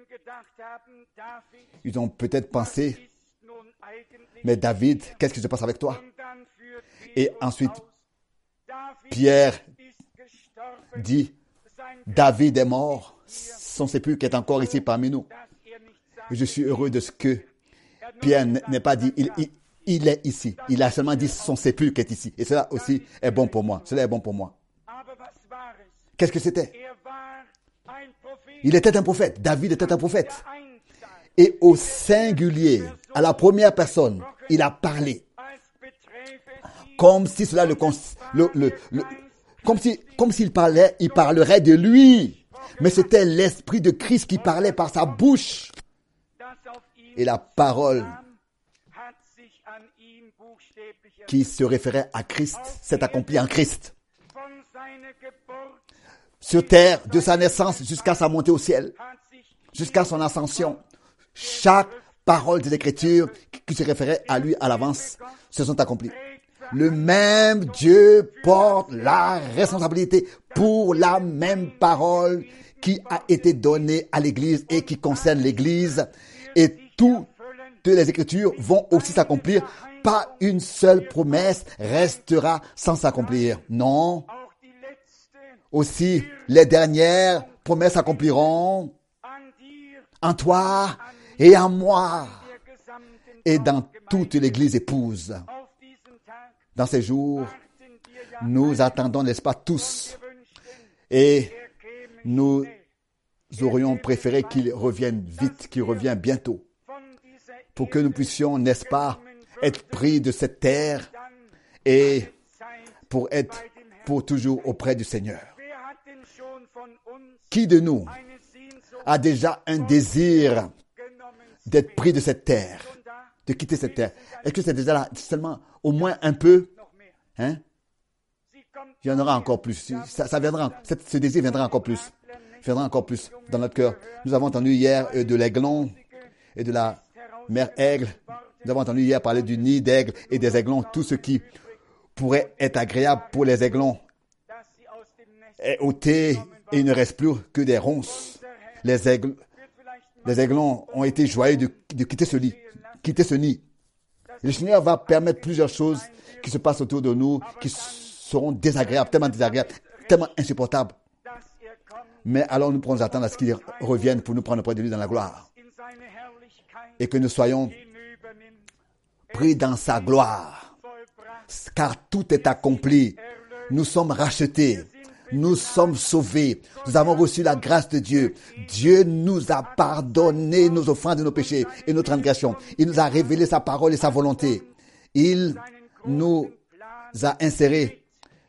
Ils ont peut-être pensé, mais David, qu'est-ce qui se passe avec toi? Et ensuite, Pierre dit, David est mort, son sépulcre est encore ici parmi nous. Je suis heureux de ce que Pierre n'est pas dit, il, il, il est ici. Il a seulement dit son sépulcre est ici. Et cela aussi est bon pour moi. Cela est bon pour moi. Qu'est-ce que c'était? Il était un prophète. David était un prophète. Et au singulier, à la première personne, il a parlé. Comme si cela le, le, le, le comme si, comme s'il parlait, il parlerait de lui. Mais c'était l'Esprit de Christ qui parlait par sa bouche. Et la parole qui se référait à Christ s'est accomplie en Christ. Sur terre, de sa naissance jusqu'à sa montée au ciel, jusqu'à son ascension, chaque parole des Écritures qui se référait à lui à l'avance se sont accomplies. Le même Dieu porte la responsabilité pour la même parole qui a été donnée à l'Église et qui concerne l'Église. Et toutes les Écritures vont aussi s'accomplir. Pas une seule promesse restera sans s'accomplir. Non. Aussi, les dernières promesses s'accompliront en toi et en moi et dans toute l'Église épouse. Dans ces jours, nous attendons, n'est-ce pas, tous. Et nous aurions préféré qu'il revienne vite, qu'il revienne bientôt, pour que nous puissions, n'est-ce pas, être pris de cette terre et pour être pour toujours auprès du Seigneur. Qui de nous a déjà un désir d'être pris de cette terre, de quitter cette terre? Est-ce que c'est déjà là, seulement au moins un peu? Hein? Il y en aura encore plus. Ça, ça viendra, ce désir viendra encore plus. Viendra encore plus dans notre cœur. Nous avons entendu hier de l'aiglon et de la mère aigle. Nous avons entendu hier parler du nid d'aigle et des aiglons. Tout ce qui pourrait être agréable pour les aiglons est ôté et il ne reste plus que des ronces. Les aigles, les aiglons ont été joyeux de, de quitter ce lit, quitter ce nid. Le Seigneur va permettre plusieurs choses qui se passent autour de nous, qui seront désagréables, tellement désagréables, tellement insupportables. Mais alors nous pourrons attendre à ce qu'il revienne pour nous prendre auprès de lui dans la gloire. Et que nous soyons pris dans sa gloire. Car tout est accompli. Nous sommes rachetés. Nous sommes sauvés. Nous avons reçu la grâce de Dieu. Dieu nous a pardonné nos offenses et nos péchés et nos transgressions. Il nous a révélé sa parole et sa volonté. Il nous a insérés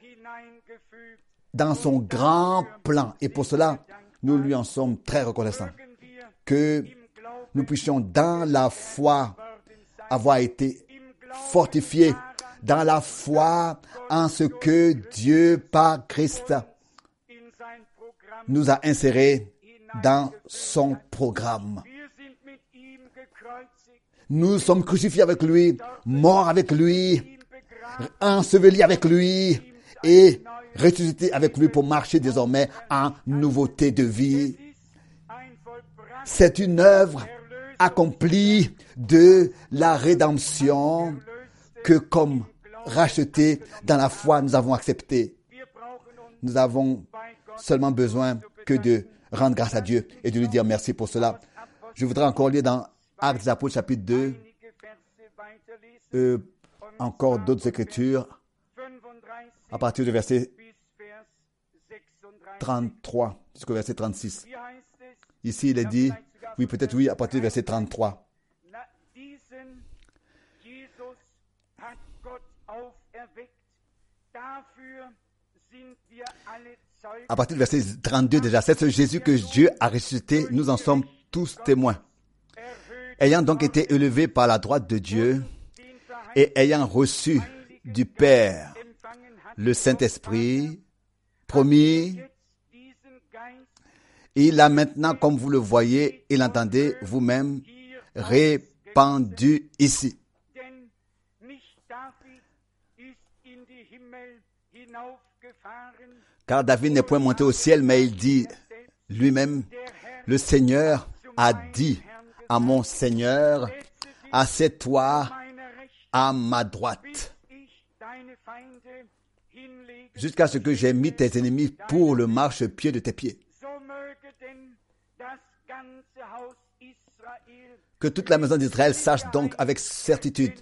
dans son grand plan. Et pour cela, nous lui en sommes très reconnaissants. Que nous puissions dans la foi avoir été fortifiés, dans la foi en ce que Dieu, par Christ, nous a insérés dans son programme. Nous sommes crucifiés avec lui, morts avec lui, ensevelis avec lui et ressuscités avec lui pour marcher désormais en nouveauté de vie. C'est une œuvre accomplie de la rédemption que comme rachetés dans la foi, nous avons accepté. Nous avons seulement besoin que de rendre grâce à Dieu et de lui dire merci pour cela. Je voudrais encore lire dans Actes des Apôtres chapitre deux, euh, encore d'autres écritures, à partir du verset trente-trois jusqu'au verset trente-six. Ici, il est dit, oui, peut-être oui, à partir du verset trente-trois. À partir du verset trente-deux déjà, c'est ce Jésus que Dieu a ressuscité, nous en sommes tous témoins. Ayant donc été élevé par la droite de Dieu et ayant reçu du Père le Saint-Esprit promis, il a maintenant, comme vous le voyez et l'entendez vous-même, répandu ici. Car David n'est point monté au ciel, mais il dit lui-même, le Seigneur a dit à mon Seigneur, assieds-toi à ma droite, jusqu'à ce que j'ai mis tes ennemis pour le marchepied de tes pieds. Que toute la maison d'Israël sache donc avec certitude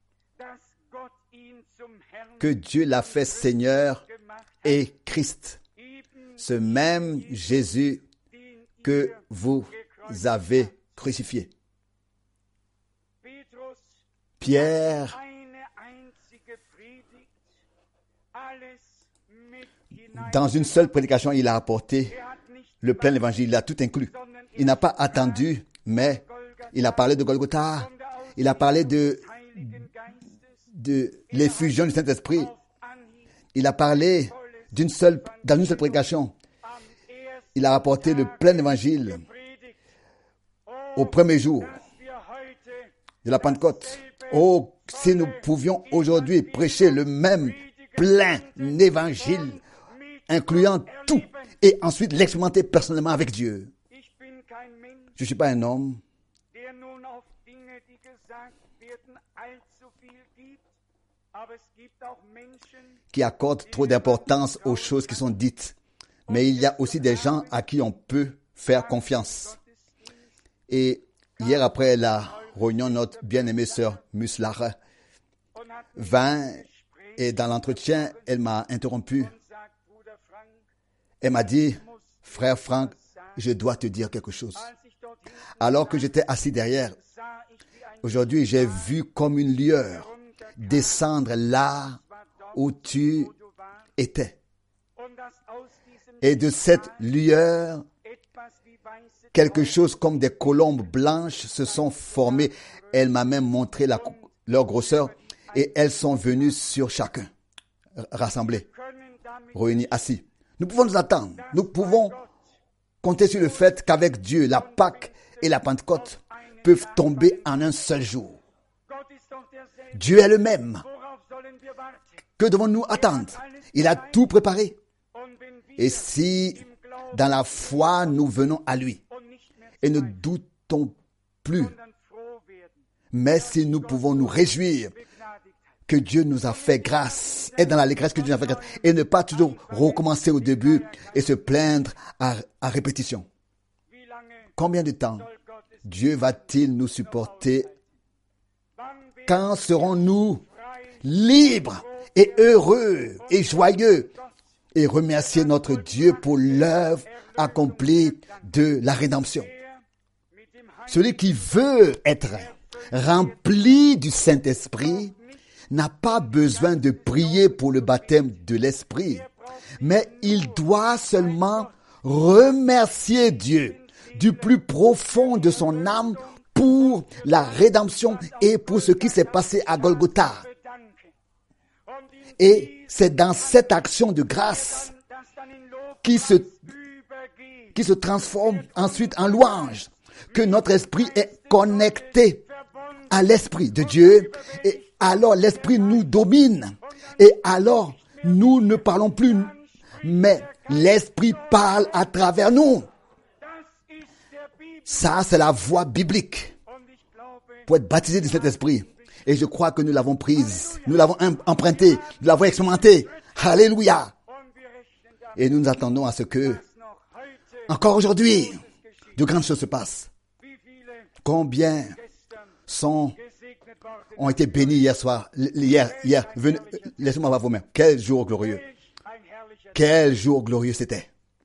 que Dieu l'a fait Seigneur et Christ. Ce même Jésus que vous avez crucifié. Pierre dans une seule prédication, il a apporté le plein évangile, il a tout inclus. Il n'a pas attendu, mais il a parlé de Golgotha, il a parlé de, de l'effusion du Saint-Esprit, il a parlé d'une seule, dans une seule prédication. Il a apporté le plein évangile au premier jour de la Pentecôte. Oh, si nous pouvions aujourd'hui prêcher le même plein évangile, incluant tout, et ensuite l'expérimenter personnellement avec Dieu. Je ne suis pas un homme qui accorde trop d'importance aux choses qui sont dites. Mais il y a aussi des gens à qui on peut faire confiance. Et hier, après la réunion, notre bien-aimée sœur Muslach vint et dans l'entretien, elle m'a interrompu. Elle m'a dit, frère Franck, je dois te dire quelque chose. Alors que j'étais assis derrière, aujourd'hui, j'ai vu comme une lueur descendre là où tu étais. Et de cette lueur, quelque chose comme des colombes blanches se sont formées. Elle m'a même montré la, leur grosseur et elles sont venues sur chacun, rassemblées, réunies, assis. Nous pouvons nous attendre. Nous pouvons compter sur le fait qu'avec Dieu, la Pâque et la Pentecôte peuvent tomber en un seul jour. Dieu est le même. Que devons-nous attendre? Il a tout préparé. Et si, dans la foi, nous venons à lui et ne doutons plus, mais si nous pouvons nous réjouir que Dieu nous a fait grâce, et dans l'allégresse que Dieu nous a fait grâce, et ne pas toujours recommencer au début et se plaindre à, à répétition. Combien de temps Dieu va-t-il nous supporter? Quand serons-nous libres et heureux et joyeux et remercier notre Dieu pour l'œuvre accomplie de la rédemption? Celui qui veut être rempli du Saint-Esprit n'a pas besoin de prier pour le baptême de l'Esprit, mais il doit seulement remercier Dieu du plus profond de son âme pour la rédemption et pour ce qui s'est passé à Golgotha. Et c'est dans cette action de grâce qui se, qui se transforme ensuite en louange que notre esprit est connecté à l'Esprit de Dieu. Et alors l'Esprit nous domine. Et alors nous ne parlons plus, mais l'Esprit parle à travers nous. Ça, c'est la voie biblique pour être baptisé de cet esprit. Et je crois que nous l'avons prise, nous l'avons empruntée, nous l'avons expérimentée. Alléluia. Et nous nous attendons à ce que, encore aujourd'hui, de grandes choses se passent. Combien sont, ont été bénis hier soir, hier, hier, venez, laissez-moi voir vos mains. Quel jour glorieux. Quel jour glorieux c'était.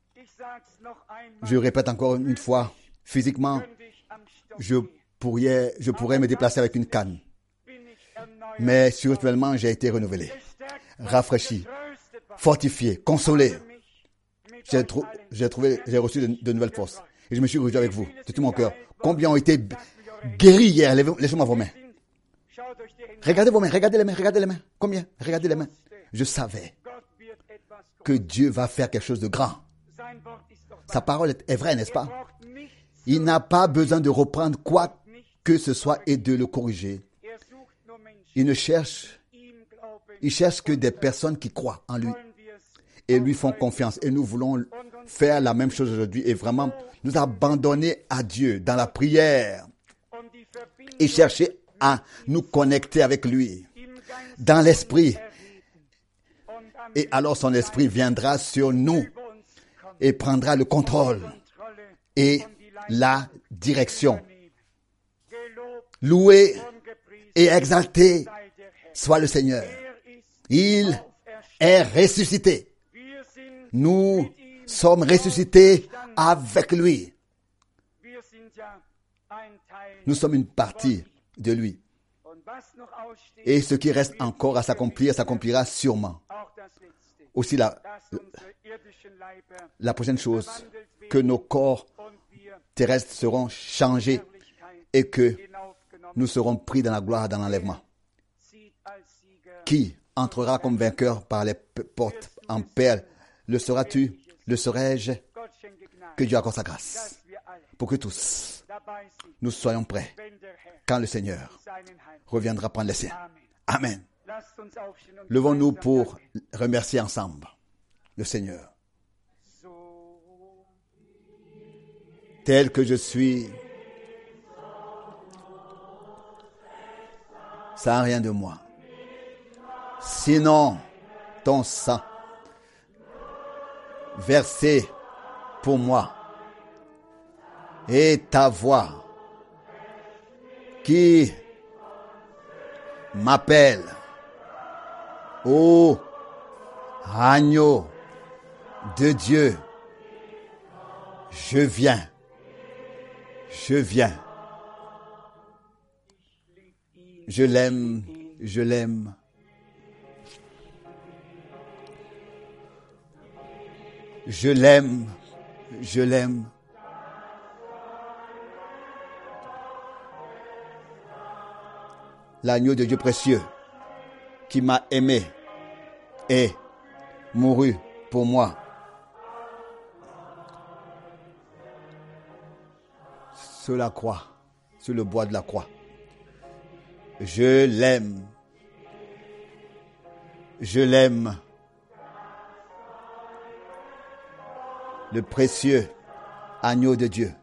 Je répète encore une fois, physiquement, je pourrais, je pourrais me déplacer avec une canne. Mais spirituellement, j'ai été renouvelé, rafraîchi, fortifié, consolé. J'ai, trou- j'ai trouvé, j'ai reçu de, de nouvelles forces. Et je me suis réjoui avec vous, de tout mon cœur. Combien ont été guéris hier? Laissez-moi vos mains. Regardez vos mains, regardez les mains, regardez les mains. Combien? Regardez les mains. Je savais que Dieu va faire quelque chose de grand. Sa parole est vraie, n'est-ce pas? Il n'a pas besoin de reprendre quoi que ce soit et de le corriger. Il ne cherche, il cherche que des personnes qui croient en lui et lui font confiance. Et nous voulons faire la même chose aujourd'hui et vraiment nous abandonner à Dieu dans la prière et chercher à nous connecter avec lui dans l'esprit. Et alors son esprit viendra sur nous et prendra le contrôle et la direction. Loué et exalté soit le Seigneur. Il est ressuscité. Nous sommes ressuscités avec lui. Nous sommes une partie de lui. Et ce qui reste encore à s'accomplir, s'accomplira sûrement. Aussi la, la prochaine chose, que nos corps terrestres seront changés et que nous serons pris dans la gloire, dans l'enlèvement. Qui entrera comme vainqueur par les portes en perles? Le seras-tu? Le serai-je? Que Dieu accorde sa grâce pour que tous nous soyons prêts quand le Seigneur reviendra prendre les siens. Amen. Levons-nous pour remercier ensemble le Seigneur. Tel que je suis, sans rien de moi. Sinon, ton sang versé pour moi et ta voix qui m'appelle, ô agneau de Dieu, je viens, je viens. Je l'aime, je l'aime. Je l'aime, je l'aime. L'agneau de Dieu précieux qui m'a aimé et mouru pour moi. Sur la croix, sur le bois de la croix. Je l'aime. Je l'aime. Le précieux agneau de Dieu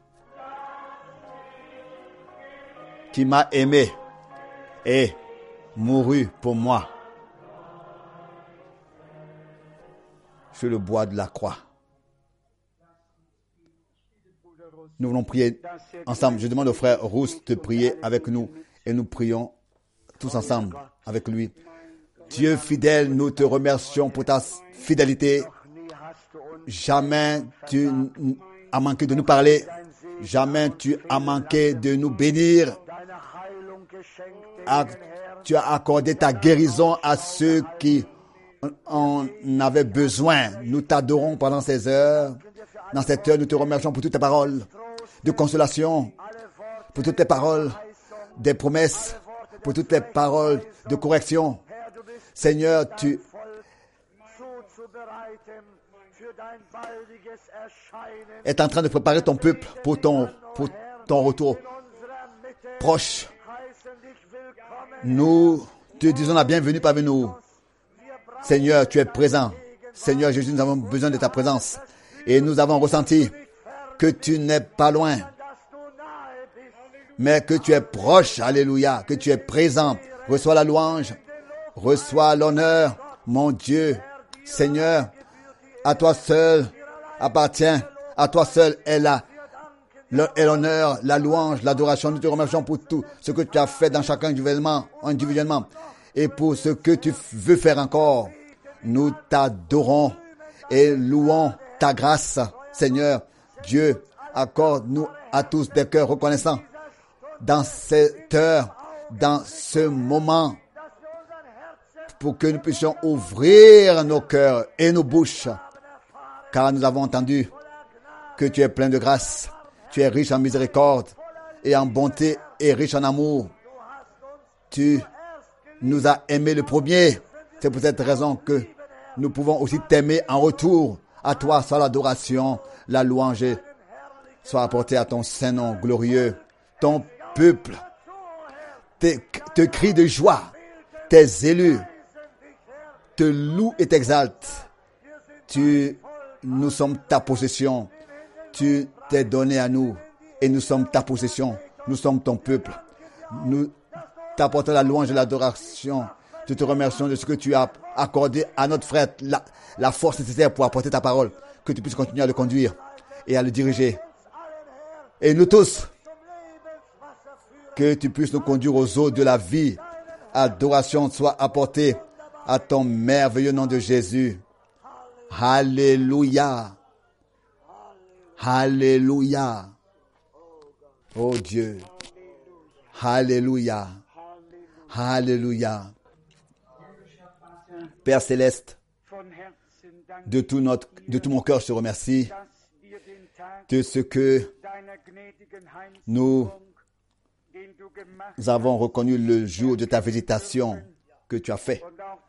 qui m'a aimé et mouru pour moi sur le bois de la croix. Nous voulons prier ensemble. Je demande au frère Rousse de prier avec nous et nous prions tous ensemble avec lui. Dieu fidèle, nous te remercions pour ta fidélité. Jamais tu as manqué de nous parler. Jamais tu as manqué de nous bénir. Tu as accordé ta guérison à ceux qui en avaient besoin. Nous t'adorons pendant ces heures. Dans cette heure, nous te remercions pour toutes tes paroles de consolation, pour toutes tes paroles des promesses, pour toutes tes paroles de correction. Seigneur, tu es en train de préparer ton peuple pour ton, pour ton retour proche. Nous te disons la bienvenue parmi nous. Seigneur, tu es présent. Seigneur Jésus, nous avons besoin de ta présence. Et nous avons ressenti que tu n'es pas loin, mais que tu es proche. Alléluia. Que tu es présent. Reçois la louange. Reçois l'honneur. Mon Dieu, Seigneur, à toi seul appartient, à toi seul est la, le, est l'honneur, la louange, l'adoration. Nous te remercions pour tout ce que tu as fait dans chacun individuellement, individuellement et pour ce que tu veux faire encore. Nous t'adorons et louons ta grâce, Seigneur. Dieu, accorde-nous à tous des cœurs reconnaissants dans cette heure, dans ce moment, pour que nous puissions ouvrir nos cœurs et nos bouches, car nous avons entendu que tu es plein de grâce, tu es riche en miséricorde et en bonté et riche en amour. Tu nous as aimés le premier. C'est pour cette raison que nous pouvons aussi t'aimer en retour. À toi soit l'adoration, la louange soit apportée à ton saint nom glorieux. Ton peuple te, te crie de joie, tes élus te louent et t'exaltent. Tu, nous sommes ta possession. Tu t'es donné à nous et nous sommes ta possession. Nous sommes ton peuple. Nous t'apportons la louange et l'adoration. Nous te remercions de ce que tu as accordé à notre frère, la, la force nécessaire pour apporter ta parole. Que tu puisses continuer à le conduire et à le diriger. Et nous tous, que tu puisses nous conduire aux eaux de la vie. Adoration soit apportée à ton merveilleux nom de Jésus. Alléluia. Alléluia. Oh Dieu. Alléluia. Alléluia. Père céleste, de tout, notre, de tout mon cœur, je te remercie de ce que nous avons reconnu le jour de ta visitation que tu as fait.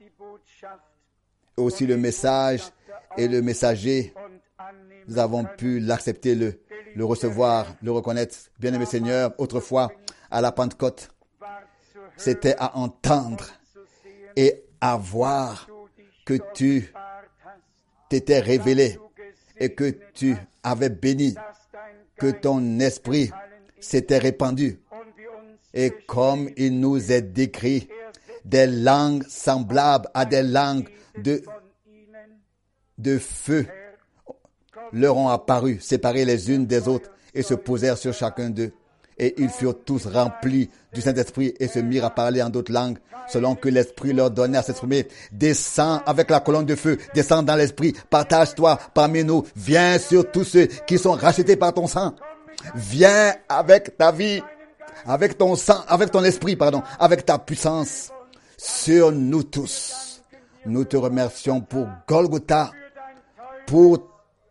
Aussi le message et le messager, nous avons pu l'accepter, le, le recevoir, le reconnaître. Bien-aimé Seigneur, autrefois, à la Pentecôte, c'était à entendre et à voir que tu t'étais révélé et que tu avais béni, que ton esprit s'était répandu. Et comme il nous est décrit, des langues semblables à des langues de, de feu leur ont apparu, séparées les unes des autres, et se posèrent sur chacun d'eux. Et ils furent tous remplis du Saint-Esprit et se mirent à parler en d'autres langues, selon que l'Esprit leur donnait à s'exprimer. Descends avec la colonne de feu, descends dans l'Esprit, partage-toi parmi nous, viens sur tous ceux qui sont rachetés par ton sang. Viens avec ta vie, avec ton sang, avec ton esprit, pardon, avec ta puissance sur nous tous. Nous te remercions pour Golgotha, pour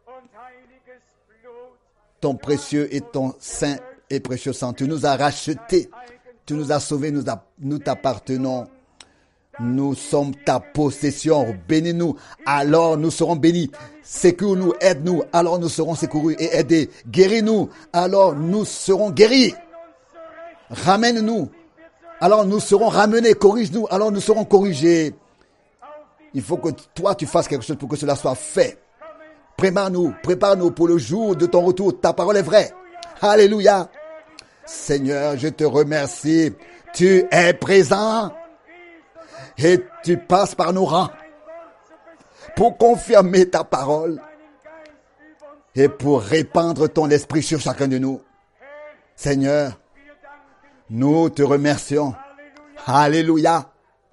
ton précieux et ton saint et précieux sang. Tu nous as rachetés, tu nous as sauvés, nous, a, nous t'appartenons. Nous sommes ta possession. Bénis-nous, alors nous serons bénis. Secours-nous, aide-nous, alors nous serons secourus et aidés. Guéris-nous, alors nous serons guéris. Ramène-nous, alors nous serons ramenés. Corrige-nous, alors nous serons corrigés. Il faut que toi tu fasses quelque chose pour que cela soit fait. Prépare-nous, prépare-nous pour le jour de ton retour. Ta parole est vraie. Alléluia. Seigneur, je te remercie. Tu es présent et tu passes par nos rangs pour confirmer ta parole et pour répandre ton esprit sur chacun de nous. Seigneur, nous te remercions. Alléluia.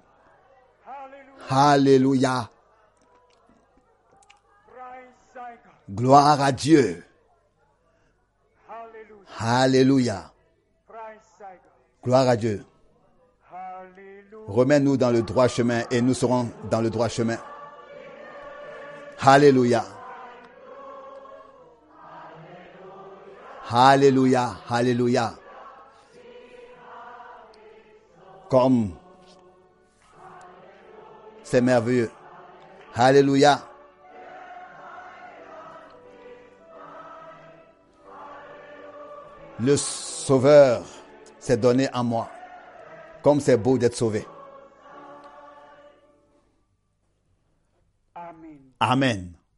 Alléluia. Gloire à Dieu. Alléluia. Gloire à Dieu. Remets-nous dans le droit chemin et nous serons dans le droit chemin. Alléluia. Alléluia. Alléluia. Comme c'est merveilleux. Alléluia. Le Sauveur s'est donné à moi. Comme c'est beau d'être sauvé. Amen. Amen.